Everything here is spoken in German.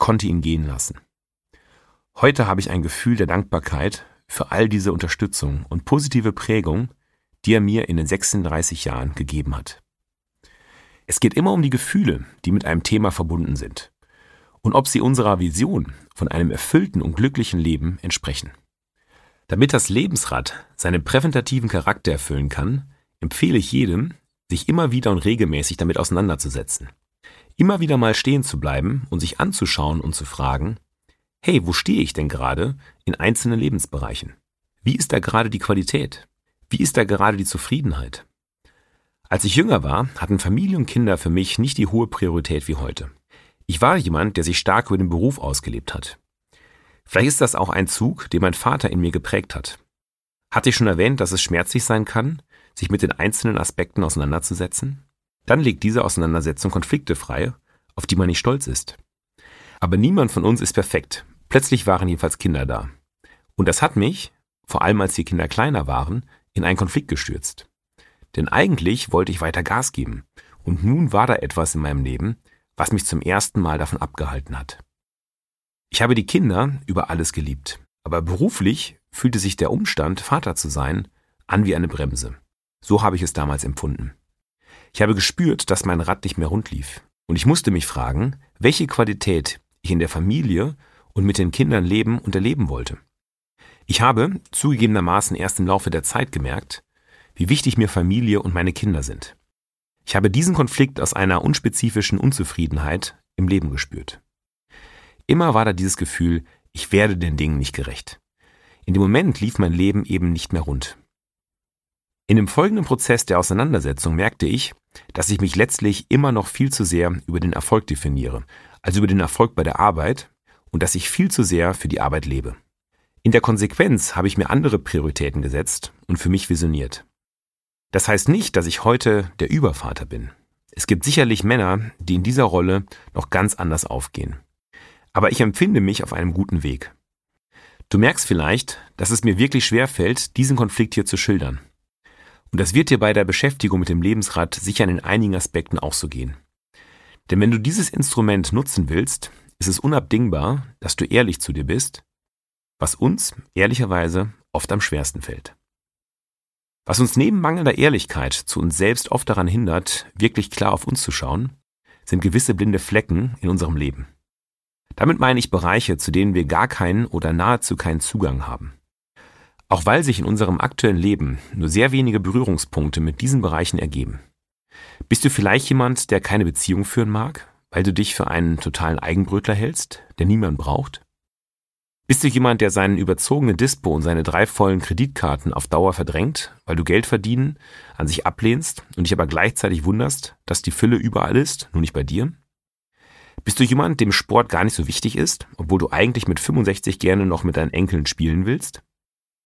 konnte ihn gehen lassen. Heute habe ich ein Gefühl der Dankbarkeit für all diese Unterstützung und positive Prägung, die er mir in den 36 Jahren gegeben hat. Es geht immer um die Gefühle, die mit einem Thema verbunden sind und ob sie unserer Vision von einem erfüllten und glücklichen Leben entsprechen. Damit das Lebensrad seinen präventativen Charakter erfüllen kann, empfehle ich jedem, sich immer wieder und regelmäßig damit auseinanderzusetzen. Immer wieder mal stehen zu bleiben und sich anzuschauen und zu fragen, hey, wo stehe ich denn gerade in einzelnen Lebensbereichen? Wie ist da gerade die Qualität? Wie ist da gerade die Zufriedenheit? Als ich jünger war, hatten Familie und Kinder für mich nicht die hohe Priorität wie heute. Ich war jemand, der sich stark über den Beruf ausgelebt hat. Vielleicht ist das auch ein Zug, den mein Vater in mir geprägt hat. Hatte ich schon erwähnt, dass es schmerzlich sein kann, sich mit den einzelnen Aspekten auseinanderzusetzen? Dann legt diese Auseinandersetzung Konflikte frei, auf die man nicht stolz ist. Aber niemand von uns ist perfekt. Plötzlich waren jedenfalls Kinder da. Und das hat mich, vor allem als die Kinder kleiner waren, in einen Konflikt gestürzt. Denn eigentlich wollte ich weiter Gas geben. Und nun war da etwas in meinem Leben, was mich zum ersten Mal davon abgehalten hat. Ich habe die Kinder über alles geliebt. Aber beruflich fühlte sich der Umstand, Vater zu sein, an wie eine Bremse. So habe ich es damals empfunden. Ich habe gespürt, dass mein Rad nicht mehr rund lief. Und ich musste mich fragen, welche Qualität ich in der Familie und mit den Kindern leben und erleben wollte. Ich habe zugegebenermaßen erst im Laufe der Zeit gemerkt, wie wichtig mir Familie und meine Kinder sind. Ich habe diesen Konflikt aus einer unspezifischen Unzufriedenheit im Leben gespürt. Immer war da dieses Gefühl, ich werde den Dingen nicht gerecht. In dem Moment lief mein Leben eben nicht mehr rund. In dem folgenden Prozess der Auseinandersetzung merkte ich, dass ich mich letztlich immer noch viel zu sehr über den Erfolg definiere, also über den Erfolg bei der Arbeit, und dass ich viel zu sehr für die Arbeit lebe. In der Konsequenz habe ich mir andere Prioritäten gesetzt und für mich visioniert. Das heißt nicht, dass ich heute der Übervater bin. Es gibt sicherlich Männer, die in dieser Rolle noch ganz anders aufgehen. Aber ich empfinde mich auf einem guten Weg. Du merkst vielleicht, dass es mir wirklich schwerfällt, diesen Konflikt hier zu schildern. Und das wird dir bei der Beschäftigung mit dem Lebensrad sicher in einigen Aspekten auch so gehen. Denn wenn du dieses Instrument nutzen willst, ist es unabdingbar, dass du ehrlich zu dir bist, was uns ehrlicherweise oft am schwersten fällt. Was uns neben mangelnder Ehrlichkeit zu uns selbst oft daran hindert, wirklich klar auf uns zu schauen, sind gewisse blinde Flecken in unserem Leben. Damit meine ich Bereiche, zu denen wir gar keinen oder nahezu keinen Zugang haben. Auch weil sich in unserem aktuellen Leben nur sehr wenige Berührungspunkte mit diesen Bereichen ergeben. Bist du vielleicht jemand, der keine Beziehung führen mag, weil du dich für einen totalen Eigenbrötler hältst, der niemand braucht? Bist du jemand, der seinen überzogenen Dispo und seine 3 vollen Kreditkarten auf Dauer verdrängt, weil du Geld verdienen an sich ablehnst und dich aber gleichzeitig wunderst, dass die Fülle überall ist, nur nicht bei dir? Bist du jemand, dem Sport gar nicht so wichtig ist, obwohl du eigentlich mit 65 gerne noch mit deinen Enkeln spielen willst?